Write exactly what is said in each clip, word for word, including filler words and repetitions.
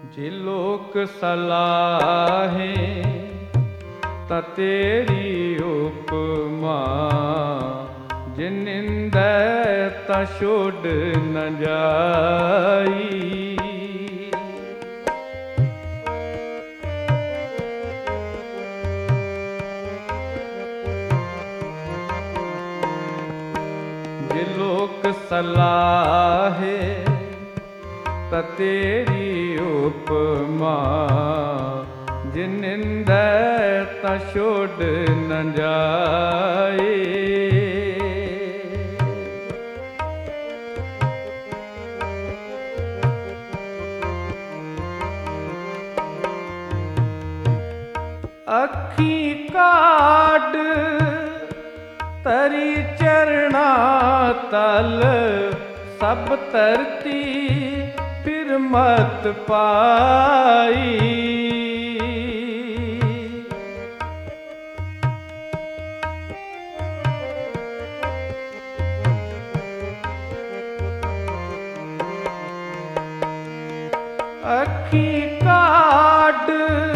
ਜੇ ਲੋਕ ਸਲਾਹੇ ਤਾਂ ਤੇਰੀ ਉਪਮਾ, ਜੇ ਨਿੰਦੈ ਤਾਂ ਛੋਡ ਨ ਜਾਈ। ਜੇ ਲੋਕ ਸਲਾਹੇ ਤਾਂ ਤੇਰੀ ਉਪਮਾ, ਜੇ ਨਿੰਦੈ ਤਾਂ ਛੋਡ ਨ ਜਾਏ। ਅੱਖੀ ਕਾਢ ਤਰੀ ਚਰਣਾ ਤਲ, ਸਭ ਧਰਤੀ ਫਿਰ ਮਤ ਪਾਈ। ਅੱਖੀ ਕਾਢ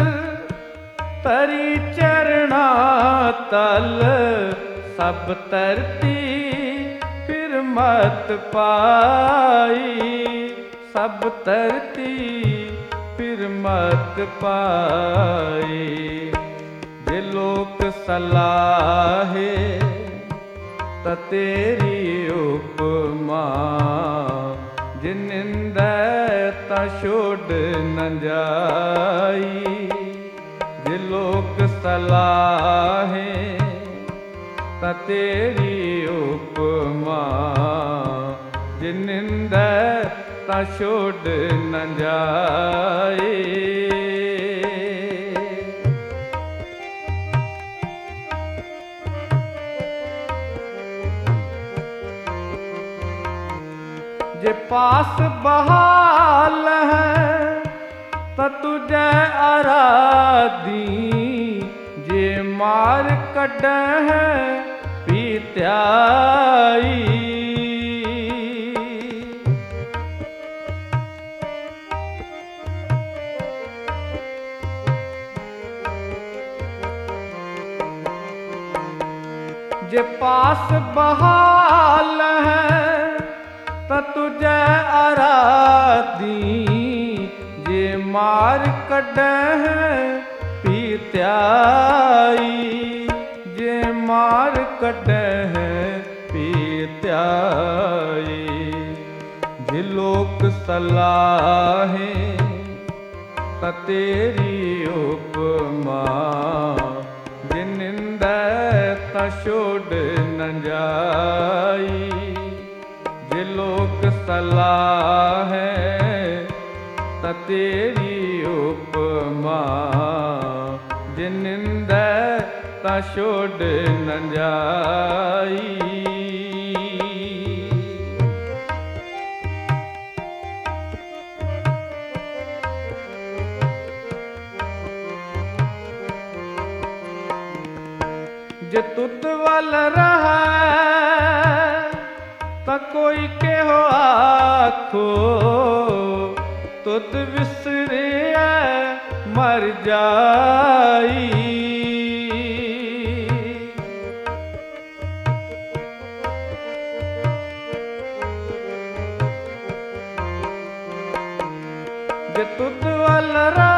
ਤਰੀ ਚਰਣਾ ਤਲ, ਸਭ ਧਰਤੀ ਫਿਰ ਮਤ ਪਾਈ। ਸਭ ਧਰਤੀ ਫਿਰ ਮਤ ਪਾਈ। ਜੇ ਲੋਕ ਸਲਾਹੇ ਤਾਂ ਤੇਰੀ ਉਪਮਾ, ਜੇ ਨਿੰਦੈ ਤਾਂ ਛੋਡ ਨ ਜਾਈ। ਜੇ ਲੋਕ ਸਲਾਹੇ ਤਾਂ ਤੇਰੀ ਉਪਮਾ, ਜੇ ਨਿੰਦੈ ਤਾਂ ਛੋਡ ਨ ਜਾਏ। ਜੇ ਪਾਸ ਬਹਾਲ ਹੈ ਤਾਂ ਤੁਝੈ ਆਰਾਧੀ, ਜੇ ਮਾਰ ਕੱਢੈ ਹੈ ਪੀਤਿਆਈ। ਜੇ ਪਾਸ ਬਹਾਲ ਹੈ ਤਾਂ ਤੁਝੈ ਆਰਾਧੀ, ਜੇ ਮਾਰ ਕੱਢੈ ਹੈ ਪੀਤਿਆਈ। ਜੇ ਮਾਰ ਕੱਢੈ ਹੈ ਪੀਤਿਆਈ। ਜੇ ਲੋਕ ਸਲਾਹੇ ਤਾਂ ਤੇਰੀ ਉਪਮਾ, ਜੇ ਨਿੰਦੈ ਤਾਂ ਛੋਡ ਨ ਜਾਈ। ਜੇ ਲੋਕ ਸਲਾਹੇ ਤਾਂ ਤੇਰੀ ਉਪਮਾ, ਜੇ ਨਿੰਦੈ ਤਾਂ ਛੋਡ ਨ ਜਾਈ। ਜੇ ਤੁਧ ਵੱਲ ਰਹੈ ਤਾਂ ਕੋਈ ਕਿਹੋ ਆਖੋ, ਤੁਧ ਵਿਸਰਿਐ ਮਰ ਜਾਈ। ਜੇ ਤੁਧ ਵੱਲ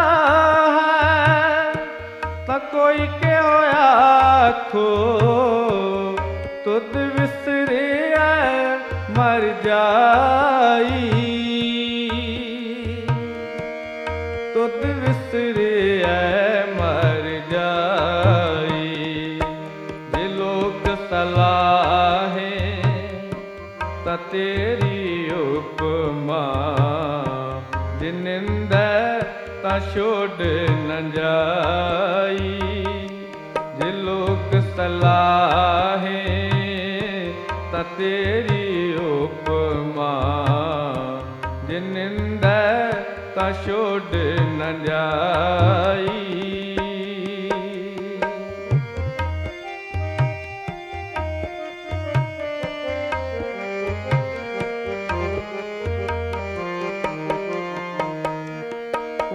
ਰਹੈ ਤਾਂ ਕੋਈ ਕਿਹੋ ਆਖੋ, ਤੁਧ ਵਿਸਰਿਐ ਮਰ ਜਾਈ। ਤੁਧ ਵਿਸਰਿਐ ਮਰ ਜਾਈ। ਜੇ ਲੋਕ ਸਲਾਹੇ ਤਾਂ ਤੇਰੀ ਉਪਮਾ, ਜੇ ਨਿੰਦੈ ਤਾਂ ਛੋਡ ਨ ਜਾਈ। ਜੇ ਲੋਕ ਸਲਾਹੇ ਤਾਂ ਤੇਰੀ ਉਪਮਾ, ਜੇ ਨਿੰਦੈ ਤਾਂ ਛੋਡ ਨ ਜਾਈ।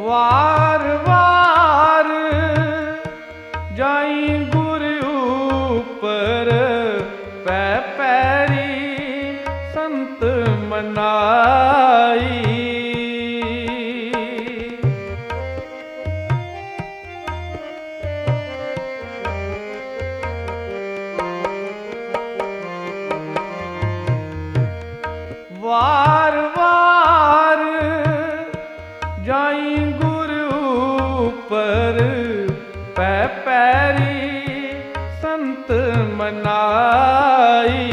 ਵਾਰ ਵਾਰ ਜਾਈ ਗੁਰ ਉਪਰ ਪੈ ਪੈਰੀ ਸੰਤ ਮਨਾਈ। ਵਾਰ ਵਾਰ ਜਾਈ ਗੁਰ ਉਪਰ ਪੈ ਪੈਰੀ ਸੰਤ ਮਨਾਈ।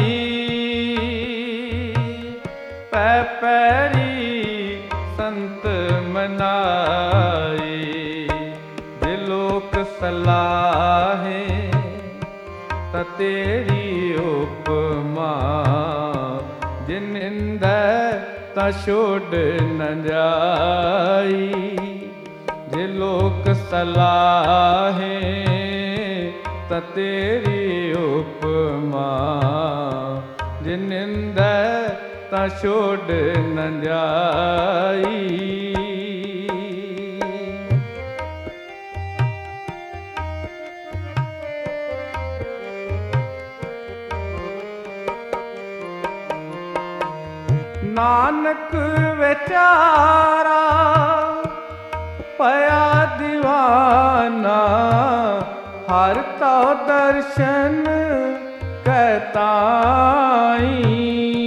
ਪੈ ਪੈਰੀ ਸੰਤ ਮਨਾਈ। ਜੇ ਲੋਕ ਸਲਾਹੇ ਤਾਂ ਤੇਰੀ ਉਪਮਾ, ਜੇ ਨਿੰਦੈ ਤਾਂ ਛੋੜ ਨ ਜਾਈ। ਜੇ ਲੋਕ ਸਲਾਹੇ ਤਾਂ ਤੇਰੀ ਉਪਮਾ, ਜੇ ਨਿੰਦੈ ਤਾਂ ਛੋੜ ਨ ਜਾਈ। ਨਾਨਕ ਵਿਚਾਰਾ ਭਇਆ ਦੀਵਾਨਾ, ਹਰ ਤਉ ਦਰਸ਼ਨ ਕੈ ਤਾਈ।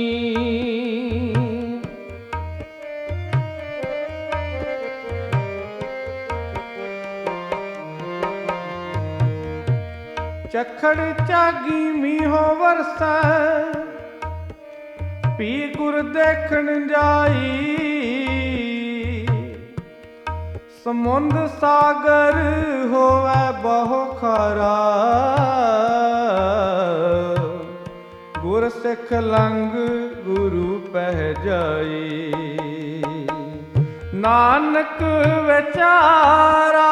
ਚਖੜ ਚਾਗੀ ਮੀਂਹੋ ਵਰਸੈ, ਪੀ ਗੁਰ ਦੇਖਣ ਜਾਈ। ਸਮੁੰਦ ਸਾਗਰ ਹੋਵੈ ਬਹੁ ਖਾਰਾ, ਗੁਰ ਸਿੱਖ ਲੰਘ ਗੁਰੂ ਪਹਿ ਜਾਈ। ਨਾਨਕ ਵਿਚਾਰਾ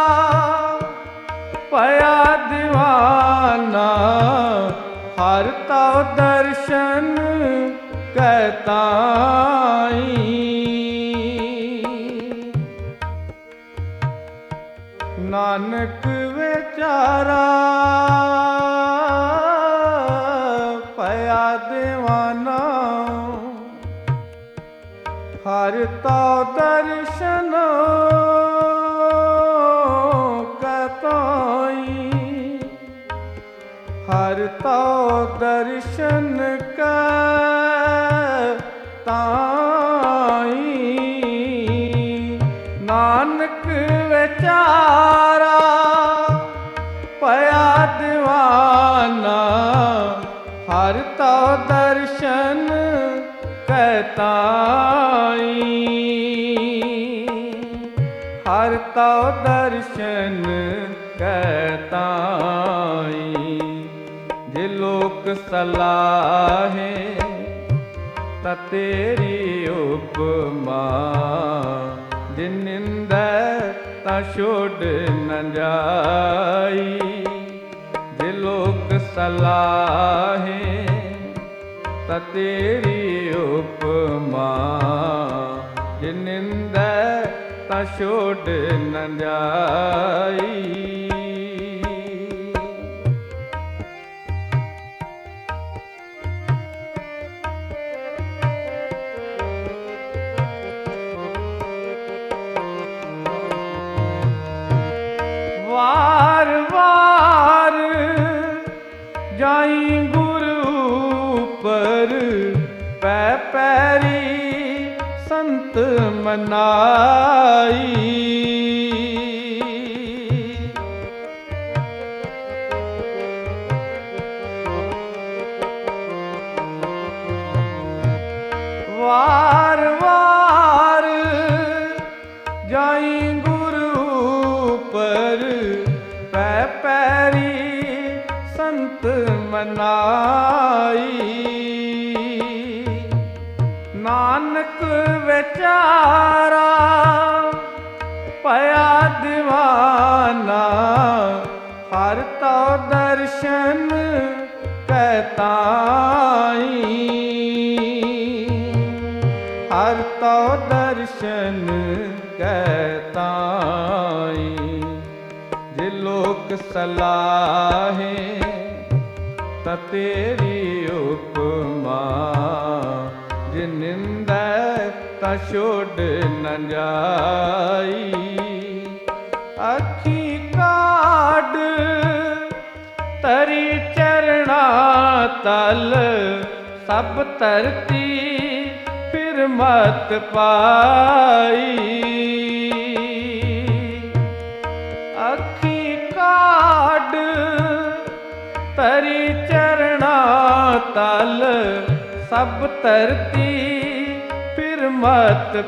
ਭਇਆ ਦੀਵਾਨਾ, ਹਰ ਤਉ ਦਰਸ਼ਨ ਕੈ ਤਾਈ। ਨਾਨਕ ਵਿਚਾਰਾ ਭਇਆ ਦੀਵਾਨਾ, ਹਰ ਤਉ ਦਰਸ਼ਨ ਕੈ ਤਾਈ। ਹਰ ਤਉ ਦਰਸ਼ਨ ਕੈ ਤਾਈ। ਨਾਨਕ ਵਿਚਾਰਾ ਭਇਆ ਦੀਵਾਨਾ, ਹਰ ਤਉ ਦਰਸ਼ਨ ਕੈ ਤਾਈ। ਹਰ ਤਉ ਦਰਸ਼ਨ ਕੈ ਤਾਈ। ਜੇ ਲੋਕ ਸਲਾਹੇ ਤਾਂ ਤੇਰੀ ਉਪਮਾ, ਜੇ ਨਿੰਦੈ ਤਾਂ ਛੋੜ ਨ ਜਾਈ। ਜੇ ਲੋਕ ਸਲਾਹੇ ਤਾਂ ਤੇਰੀ ਉਪਮਾ, ਜੇ ਨਿੰਦੈ ਤਾਂ ਛੋੜ ਨ ਜਾਈ। ਵਾਰ ਵਾਰ ਜਾਈ ਗੁਰ ਉਪਰ ਪੈ ਪੈਰੀ ਸੰਤ ਮਨਾਈ। ਵਾਰ ਵਾਰ ਜਾਈ ਗੁਰ ਉਪਰ ਪੈ ਪੈਰੀ ਸੰਤ ਮਨਾਈ। ਨਾਨਕ ਵਿਚਾਰਾ ਭਇਆ ਦੀਵਾਨਾ, ਹਰ ਤਉ ਦਰਸ਼ਨ ਕੈ ਤਾਈ। ਹਰ ਤਉ ਦਰਸ਼ਨ ਕੈ ਤਾਈ। ਸਲਾਹੇ ਤਾ ਤੇਰੀ ਉਪਮਾ, ਜੇ ਨਿੰਦੈ ਤਾ ਛੋਡ ਨ ਜਾਈ। ਅੱਖੀ ਕਾਢ ਤਰੀ ਚਰਣਾ ਤਲ, ਸਭ ਧਰਤੀ ਫਿਰ ਮਤ ਪਾਈ। ਅੱਖੀ ਕਾਢ ਤਰੀ ਚਰਣਾ ਤਲ, ਸਭ ਧਰਤੀ ਫਿਰ ਮਤ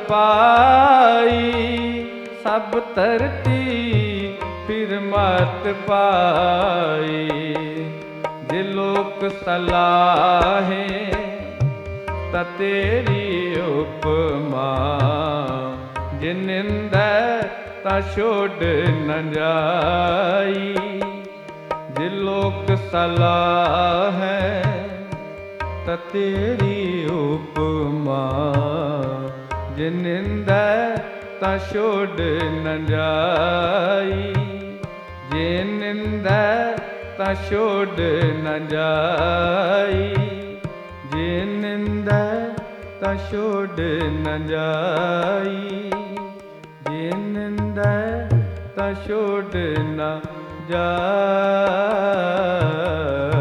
ਪਾਈ। ਸਭ ਧਰਤੀ ਫਿਰ ਮਤ ਪਾਈ। ਜੇ ਲੋਕ ਸਲਾਹੇ ਤਾ ਤੇਰੀ ਉਪਮਾ, ਜੇ ਨਿੰਦੈ ਤਾ ਛੋਡ ਨ ਜਾਈ। ਜੇ ਲੋਕ ਸਲਾਹੈ ਤਾ ਤੇਰੀ ਉਪਮਾ, ਜੇ ਨਿੰਦੈ ਤਾ ਛੋਡ ਨ ਜਾਈ। ਜੇ ਨਿੰਦੈ ਤਾ ਛੋਡ ਨ ਜਾਈ। ਜੇ ਨਿੰਦੈ ਤਾ ਛੋਡ ਨ ਜਾਈ। ਜੇ ਨਿੰਦੈ ਤਾ ਛੋਡ ਨ ਜਾਈ।